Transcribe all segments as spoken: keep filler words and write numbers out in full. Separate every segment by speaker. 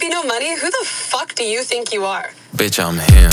Speaker 1: you no money? Who the fuck do you think you are?
Speaker 2: Bitch, I'm him.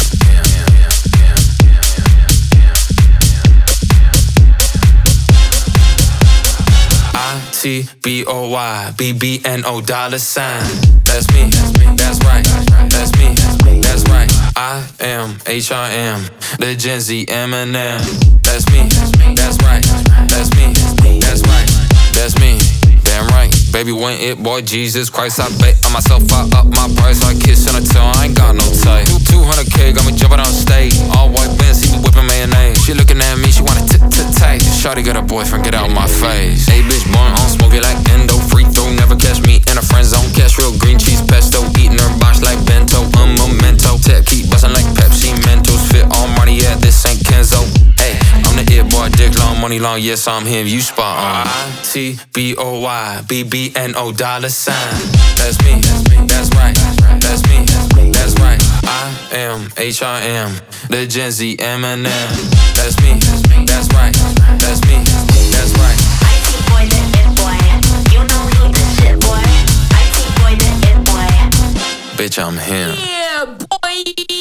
Speaker 2: I T B O Y B B N O dollar sign. That's me, that's right, that's me, that's right. I am H R M, the Gen Z Eminem. That's me, that's right, that's me, that's right, that's me. Damn right, baby, when it, boy, Jesus Christ. I bet on myself, I up my price. I kiss on her toe, I ain't got no type. two hundred K, got me jumping on stage. All white Benz, see me whipping mayonnaise. She looking at me, she wanna tit-tit-tight. Shawty got a boyfriend, get out my face. Hey, bitch, born on smoke it like endo. Free throw, never catch me in a friend zone. Cash real green cheese pesto. Eating her box like bento, a memento. Tap keep bustin' like Pepsi Mentos. Fit all money, yeah, this ain't Kenzo. Hey, I'm the it boy, dick long, money long, yes, I'm him, you spot on. I T B O Y B B N O dollar sign. That's me, that's right, that's me, that's right. I am H R M, the Gen Z Eminem. That's me, that's right, that's me, that's right.
Speaker 3: I T boy, the it boy, you know he the shit boy. I T boy, the it boy.
Speaker 2: Bitch, I'm him.
Speaker 4: Yeah, boy.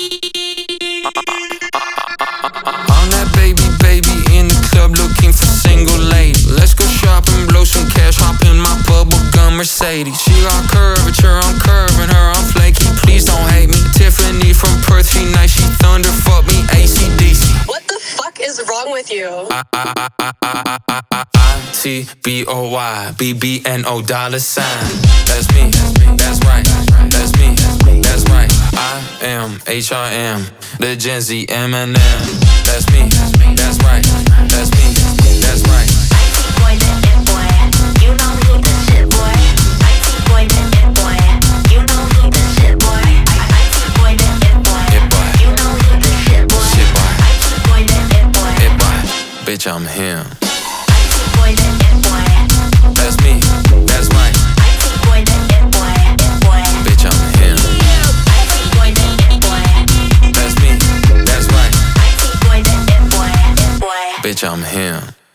Speaker 2: I'm that baby, baby in the club looking for single lady. Let's go shopping, blow some cash, hop in my bubble gum Mercedes. She got curvature, I'm curving her, I'm flaky. Please don't hate me. Tiffany from Perth, she nice, she thunder, fuck me, A C D C.
Speaker 1: What the fuck is wrong with you?
Speaker 2: I T B O Y B B N O dollar sign. That's me, that's right, that's me, that's right. I am H R M, the Gen Z Eminem. That's me, that's right, that's me, that's right.
Speaker 3: I T boy, the it boy, you know he the shit boy. I T boy, the it boy, you know he the shit boy. I T boy, the it boy, you know he the shit boy.
Speaker 2: Shit boy.
Speaker 3: I T boy, the it boy,
Speaker 2: It boy, bitch, I'm him.
Speaker 3: I T boy, the it boy,
Speaker 2: That's me, that's right,
Speaker 3: I T boy, the it boy, it boy.
Speaker 2: bitch, I'm him.
Speaker 3: I T boy, the it boy,
Speaker 2: That's me, that's right,
Speaker 3: I T boy, the it boy, it boy.
Speaker 2: bitch, I'm him.